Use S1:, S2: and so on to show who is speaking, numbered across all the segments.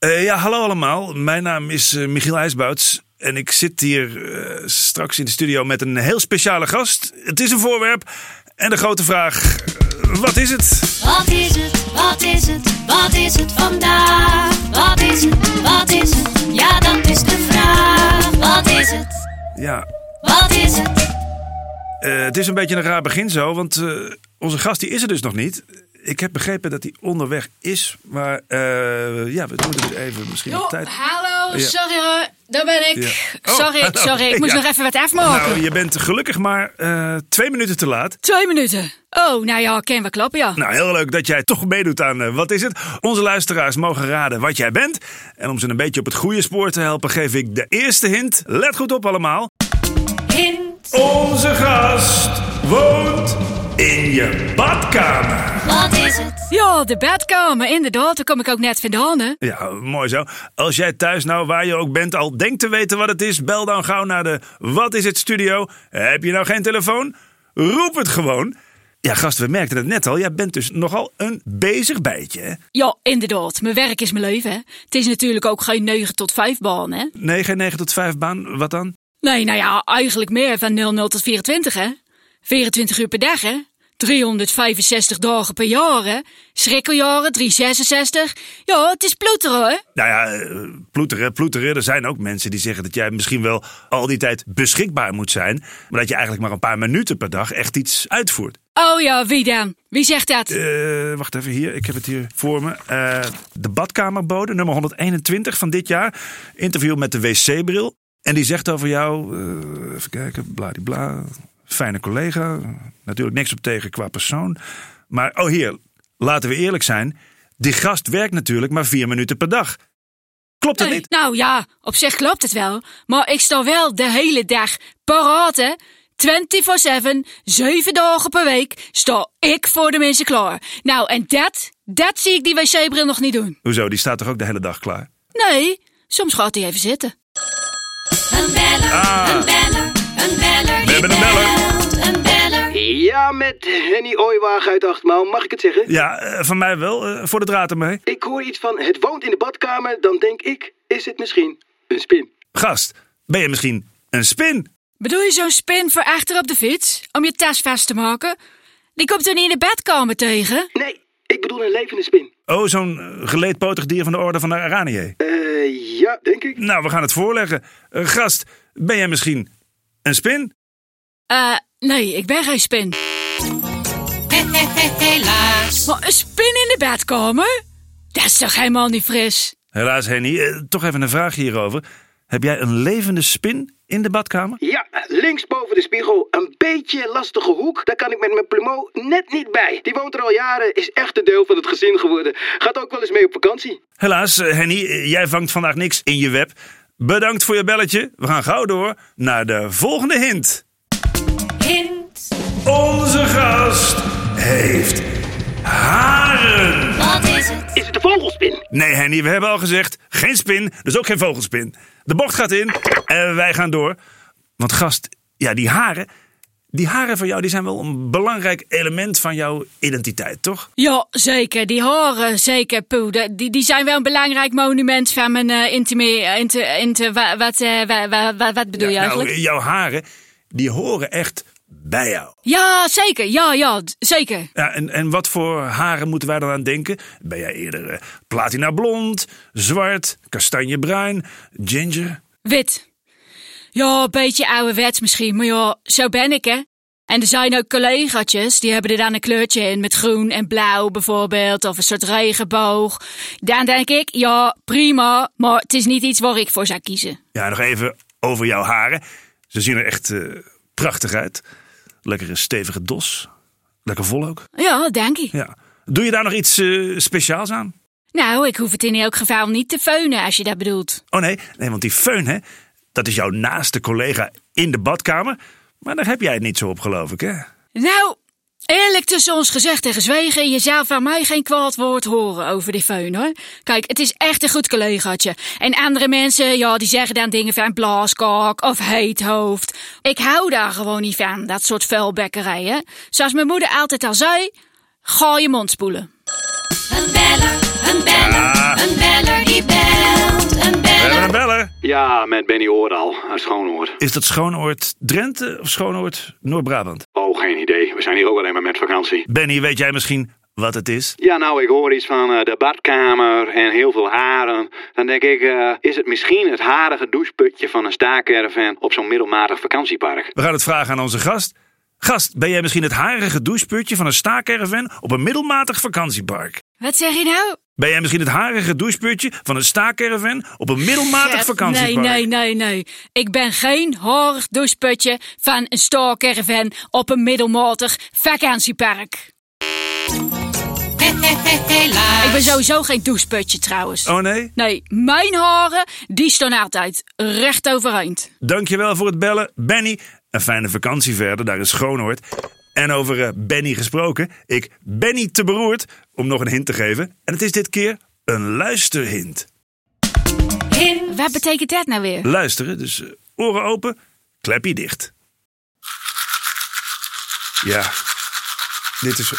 S1: Ja, hallo allemaal. Mijn naam is Michiel IJsbouts. En ik zit hier straks in de studio met een heel speciale gast. Het is een voorwerp. En de grote vraag, wat is het?
S2: Wat is het? Wat is het? Wat is het vandaag? Wat is het? Wat is het? Ja, dat is de vraag. Wat is het?
S1: Ja.
S2: Wat is het?
S1: Het is een beetje een raar begin zo, want onze gast die is er dus nog niet. Ik heb begrepen dat hij onderweg is, maar ja, we moeten dus even misschien op tijd.
S3: Hallo,
S1: Ja.
S3: sorry hoor, daar ben ik.
S1: Ja. Oh,
S3: Sorry, ik moest
S1: ja.
S3: nog even wat afmaken.
S1: Nou, je bent gelukkig maar 2 minuten te laat.
S3: 2 minuten. Oh, nou ja, ken we kloppen, ja.
S1: Nou, heel leuk dat jij toch meedoet aan Wat is het? Onze luisteraars mogen raden wat jij bent. En om ze een beetje op het goede spoor te helpen, geef ik de eerste hint. Let goed op allemaal.
S2: Hint.
S1: Onze gast woont in je badkamer.
S2: Wat is het?
S3: Ja, de bedkamer, inderdaad, daar kom ik ook net vandaan, hè.
S1: Ja, mooi zo. Als jij thuis nou, waar je ook bent, al denkt te weten wat het is, bel dan gauw naar de Wat is het studio. Heb je nou geen telefoon? Roep het gewoon. Ja, gast, we merkten het net al. Jij bent dus nogal een bezig bijtje, hè?
S3: Ja, inderdaad, mijn werk is mijn leven, hè. Het is natuurlijk ook geen 9 tot 5 baan, hè.
S1: Nee, geen 9 tot 5 baan. Wat dan?
S3: Nee, nou ja, eigenlijk meer van 00 tot 24, hè. 24 uur per dag, hè. 365 dagen per jaar, hè. Schrikkeljaren, 366. Ja, het is ploeteren, hoor.
S1: Nou ja, ploeteren. Er zijn ook mensen die zeggen dat jij misschien wel al die tijd beschikbaar moet zijn. Maar dat je eigenlijk maar een paar minuten per dag echt iets uitvoert.
S3: Oh ja, wie dan? Wie zegt dat?
S1: Wacht even hier, ik heb het hier voor me. De badkamerbode, nummer 121 van dit jaar. Interview met de wc-bril. En die zegt over jou, even kijken, bladibla. Fijne collega, natuurlijk niks op tegen qua persoon. Maar, oh hier, laten we eerlijk zijn. Die gast werkt natuurlijk maar 4 minuten per dag. Klopt dat niet?
S3: Nou ja, op zich klopt het wel. Maar ik sta wel de hele dag paraat, hè. 24/7, 7 dagen per week, sta ik voor de mensen klaar. Nou, en dat zie ik die wc-bril nog niet doen.
S1: Hoezo, die staat toch ook de hele dag klaar?
S3: Nee, soms gaat hij even zitten.
S2: Een beller, een beller, een beller.
S1: We hebben een beller.
S2: Een beller.
S4: Ja, met Henny Ooiwagen uit Achtmaal. Mag ik het zeggen?
S1: Ja, van mij wel. Voor de draad ermee.
S4: Ik hoor iets van het woont in de badkamer. Dan denk ik, is het misschien een spin?
S1: Gast, ben je misschien een spin?
S3: Bedoel je zo'n spin voor achter op de fiets? Om je tas vast te maken? Die komt er niet in de bedkamer tegen?
S4: Nee, ik bedoel een levende spin.
S1: Oh, zo'n geleedpotig dier van de orde van de Aranië.
S4: Ja, denk ik.
S1: Nou, we gaan het voorleggen. Gast, ben jij misschien een spin?
S3: Nee, ik ben geen spin.
S2: Helaas.
S3: Maar een spin in de bedkamer? Dat is toch helemaal niet fris?
S1: Helaas, Henny. Toch even een vraag hierover. Heb jij een levende spin in de badkamer?
S4: Ja, links boven de spiegel. Een beetje lastige hoek. Daar kan ik met mijn plumeau net niet bij. Die woont er al jaren, is echt een deel van het gezin geworden. Gaat ook wel eens mee op vakantie.
S1: Helaas, Henny, jij vangt vandaag niks in je web. Bedankt voor je belletje. We gaan gauw door naar de volgende hint.
S2: Hint.
S1: Onze gast heeft haren.
S2: Wat is het?
S4: Is het de vogelspin?
S1: Nee, Henny, we hebben al gezegd, geen spin, dus ook geen vogelspin. De bocht gaat in en wij gaan door. Want gast, ja, die haren van jou, die zijn wel een belangrijk element van jouw identiteit, toch?
S3: Ja, zeker. Die horen, zeker, Poe. Die zijn wel een belangrijk monument van mijn wat bedoel je eigenlijk?
S1: Nou, jouw haren, die horen echt bij jou.
S3: Ja, zeker. Ja, zeker.
S1: Ja, en wat voor haren moeten wij dan aan denken? Ben jij eerder platina blond, zwart, kastanjebruin, ginger?
S3: Wit. Ja, een beetje ouderwets misschien, maar ja, zo ben ik, hè. En er zijn ook collegaatjes, die hebben er dan een kleurtje in met groen en blauw bijvoorbeeld, of een soort regenboog. Dan denk ik, ja, prima, maar het is niet iets waar ik voor zou kiezen.
S1: Ja, nog even over jouw haren. Ze zien er echt prachtig uit. Lekkere stevige dos. Lekker vol ook.
S3: Ja, denk ik.
S1: Ja. Doe je daar nog iets speciaals aan?
S3: Nou, ik hoef het in elk geval niet te feunen als je dat bedoelt.
S1: Oh nee, want die föhn, hè, dat is jouw naaste collega in de badkamer. Maar daar heb jij het niet zo op, geloof ik, hè?
S3: Nou, eerlijk tussen ons gezegd en gezwegen, je zou van mij geen kwaad woord horen over die föhn, hoor. Kijk, het is echt een goed collegaatje. En andere mensen, ja, die zeggen dan dingen van blaaskak of heet hoofd. Ik hou daar gewoon niet van, dat soort vuilbekkerijen. Zoals mijn moeder altijd al zei, ga je mond spoelen.
S2: Een beller, een beller, een beller die belt.
S4: Ja, met Benny Ooral uit Schoonoord.
S1: Is dat Schoonoord Drenthe of Schoonoord Noord-Brabant?
S4: Oh, geen idee. We zijn hier ook alleen maar met vakantie.
S1: Benny, weet jij misschien wat het is?
S4: Ja, nou, ik hoor iets van de badkamer en heel veel haren. Dan denk ik, is het misschien het harige doucheputje van een staakerven op zo'n middelmatig vakantiepark?
S1: We gaan het vragen aan onze gast. Gast, ben jij misschien het harige doucheputje van een staakerven op een middelmatig vakantiepark?
S3: Wat zeg je nou?
S1: Ben jij misschien het harige doucheputje van een staakerven op een middelmatig vakantiepark?
S3: Nee. Ik ben geen harig doucheputje van een staakerven op een middelmatig vakantiepark. Ik ben sowieso geen doucheputje trouwens.
S1: Oh nee?
S3: Nee, mijn haren, die staan altijd recht overeind.
S1: Dankjewel voor het bellen, Benny. Een fijne vakantie verder, daar is Schoonoord. En over Benny gesproken, ik ben niet te beroerd om nog een hint te geven. En het is dit keer een luisterhint.
S3: Wat betekent dat nou weer?
S1: Luisteren, dus oren open, klepje dicht. Ja, dit is...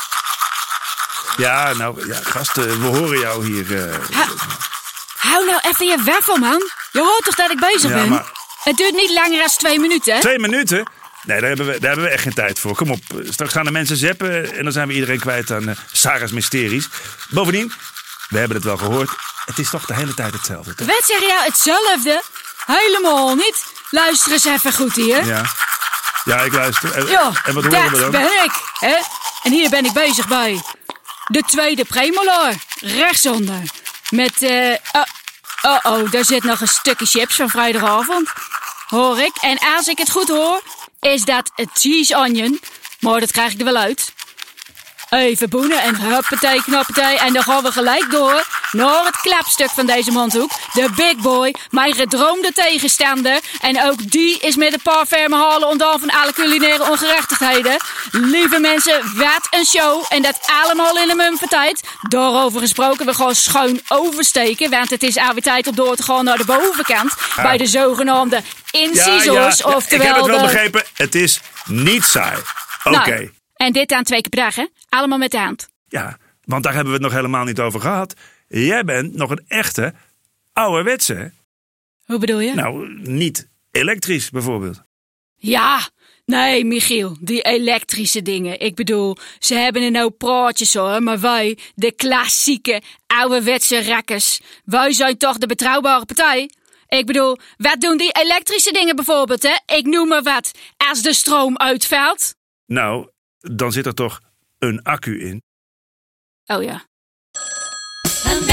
S1: Ja, nou, ja, gasten, we horen jou hier.
S3: Hou nou even je waffel, man. Je hoort toch dat ik bezig ben?
S1: Maar...
S3: Het duurt niet langer dan 2 minuten, hè?
S1: 2 minuten? Nee, daar hebben we echt geen tijd voor. Kom op, straks gaan de mensen zappen en dan zijn we iedereen kwijt aan Sarah's mysteries. Bovendien, we hebben het wel gehoord, het is toch de hele tijd hetzelfde, toch?
S3: Wat zeg je nou, hetzelfde? Helemaal niet. Luister eens even goed hier.
S1: Ja, ik luister. En wat horen we dan?
S3: Dat ben ik, hè? En hier ben ik bezig bij de tweede premolaar, rechtsonder. Met, daar zit nog een stukje chips van vrijdagavond. Hoor ik. En als ik het goed hoor, is dat een cheese onion. Maar dat krijg ik er wel uit. Even boenen en huppatee, knappatee. En dan gaan we gelijk door naar het klapstuk van deze mondhoek. De big boy, mijn gedroomde tegenstander. En ook die is met een paar ferme halen ontdaan van alle culinaire ongerechtigheden. Lieve mensen, wat een show. En dat allemaal in een mum van tijd. Daarover gesproken, we gaan schoon oversteken. Want het is alweer tijd om door te gaan naar de bovenkant. Bij de zogenaamde incisors. Oftewel
S1: ik heb het wel begrepen, het is niet saai. Oké.
S3: Nou, en dit aan 2 keer per dag, hè? Allemaal met de hand.
S1: Ja, want daar hebben we het nog helemaal niet over gehad. Jij bent nog een echte ouderwetse, hè?
S3: Hoe bedoel je?
S1: Nou, niet elektrisch bijvoorbeeld.
S3: Ja, nee, Michiel, die elektrische dingen. Ik bedoel, ze hebben een nou praatjes hoor, maar wij, de klassieke ouderwetse rakkers, wij zijn toch de betrouwbare partij? Ik bedoel, wat doen die elektrische dingen bijvoorbeeld, hè? Ik noem maar wat, als de stroom uitvalt.
S1: Nou, dan zit er toch een accu in.
S3: Oh ja.
S2: Een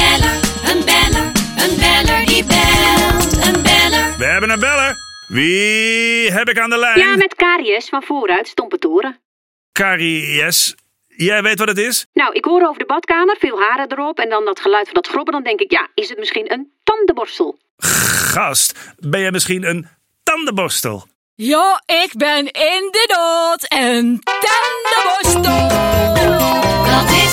S2: beller die belt, een beller.
S1: We hebben een beller. Wie heb ik aan de lijn?
S5: Ja, met Karies van vooruit, Stompetoren.
S1: Karies. Jij weet wat het is?
S5: Nou, ik hoor over de badkamer, veel haren erop en dan dat geluid van dat grobben. Dan denk ik, ja, is het misschien een tandenborstel?
S1: Gast, ben jij misschien een tandenborstel?
S3: Ja, ik ben inderdaad een tandenborstel.
S2: Dat is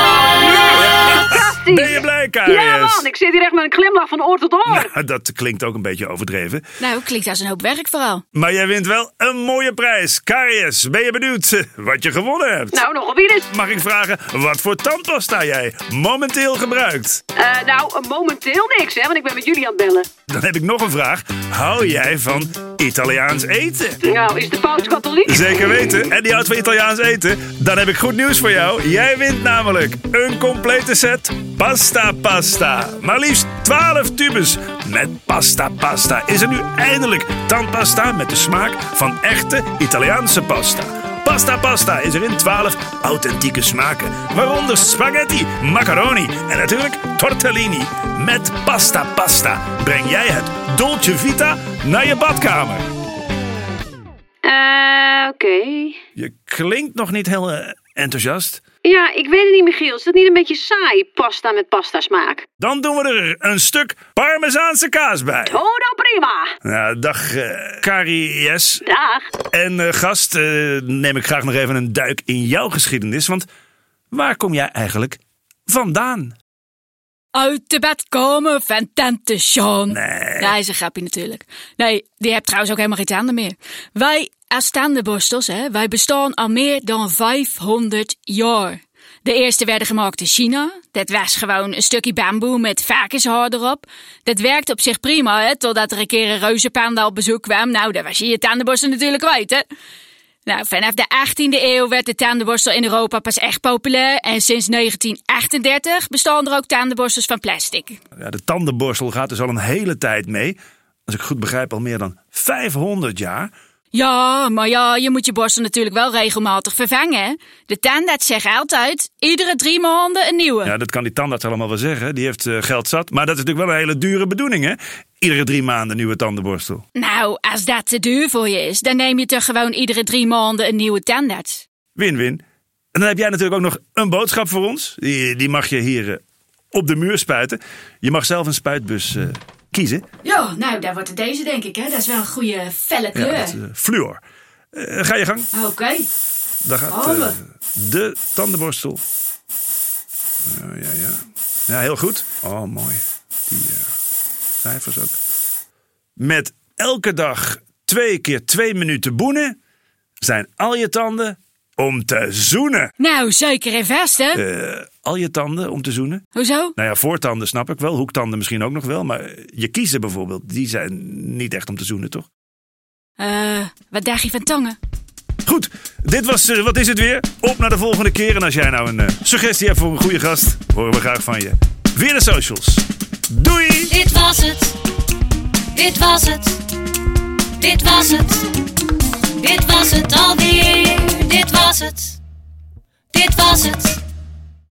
S2: het.
S1: Ben je blij, Karies?
S5: Ja man, ik zit hier echt met een glimlach van oor tot oor.
S1: Nou, dat klinkt ook een beetje overdreven.
S3: Nou, klinkt als een hoop werk vooral.
S1: Maar jij wint wel een mooie prijs. Karies, ben je benieuwd wat je gewonnen hebt?
S5: Nou, nog alweer eens.
S1: Mag ik vragen wat voor tandpasta jij momenteel gebruikt?
S5: Momenteel niks, hè, want ik ben met jullie aan het bellen.
S1: Dan heb ik nog een vraag. Hou jij van Italiaans eten?
S5: Nou, is de paus katholiek?
S1: Zeker weten. En die houdt van Italiaans eten? Dan heb ik goed nieuws voor jou. Jij wint namelijk een complete set pasta. Maar liefst 12 tubes met pasta. Is er nu eindelijk tandpasta met de smaak van echte Italiaanse pasta. Pasta is er in 12 authentieke smaken. Waaronder spaghetti, macaroni en natuurlijk tortellini. Met pasta breng jij het Dolce Vita naar je badkamer.
S5: Oké.
S1: Je klinkt nog niet heel enthousiast.
S5: Ja, ik weet het niet, Michiel. Is dat niet een beetje saai, pasta met pasta smaak?
S1: Dan doen we er een stuk Parmezaanse kaas bij.
S5: Oh, nou prima.
S1: Nou, dag Karies.
S5: Dag.
S1: En gast, neem ik graag nog even een duik in jouw geschiedenis. Want waar kom jij eigenlijk vandaan?
S3: Uit de badkamer van tante Jean.
S1: Nee.
S3: Ja, is een grapje natuurlijk. Nee, die hebt trouwens ook helemaal geen tanden meer. Wij als tandenborstels, hè, wij bestaan al meer dan 500 jaar. De eerste werden gemaakt in China. Dat was gewoon een stukje bamboe met varkenshaar erop. Dat werkte op zich prima, hè, totdat er een keer een reuzenpanda op bezoek kwam. Nou, daar was je tandenborstel natuurlijk kwijt, hè. Nou, vanaf de 18e eeuw werd de tandenborstel in Europa pas echt populair. En sinds 1938 bestaan er ook tandenborstels van plastic.
S1: Ja, de tandenborstel gaat dus al een hele tijd mee. Als ik goed begrijp, al meer dan 500 jaar.
S3: Ja, maar ja, je moet je borstel natuurlijk wel regelmatig vervangen, hè. De tandarts zegt altijd, iedere 3 maanden een nieuwe.
S1: Ja, dat kan die tandarts allemaal wel zeggen. Die heeft geld zat. Maar dat is natuurlijk wel een hele dure bedoeling, hè? Iedere 3 maanden een nieuwe tandenborstel.
S3: Nou, als dat te duur voor je is, dan neem je toch gewoon iedere 3 maanden een nieuwe tandarts.
S1: Win-win. En dan heb jij natuurlijk ook nog een boodschap voor ons. Die mag je hier op de muur spuiten. Je mag zelf een spuitbus kiezen.
S3: Ja, nou, daar wordt het deze, denk ik, hè. Dat is wel een goede felle kleur.
S1: Ja, dat is fluor. Ga je gang.
S3: Oké.
S1: Daar gaat de tandenborstel. Ja, heel goed. Oh, mooi. Die cijfers ook. Met elke dag 2 keer 2 minuten boenen zijn al je tanden om te zoenen.
S3: Nou, zeker en vast, hè?
S1: Al je tanden om te zoenen?
S3: Hoezo?
S1: Nou ja, voortanden snap ik wel. Hoektanden misschien ook nog wel. Maar je kiezen bijvoorbeeld, die zijn niet echt om te zoenen, toch?
S3: Wat dacht je van tongen?
S1: Goed, dit was Wat is het weer? Op naar de volgende keer. En als jij nou een suggestie hebt voor een goede gast, horen we graag van je. Via de socials. Doei!
S2: Dit was het. Dit was het. Dit was het. Dit was het alweer. Dit was het. Dit was het.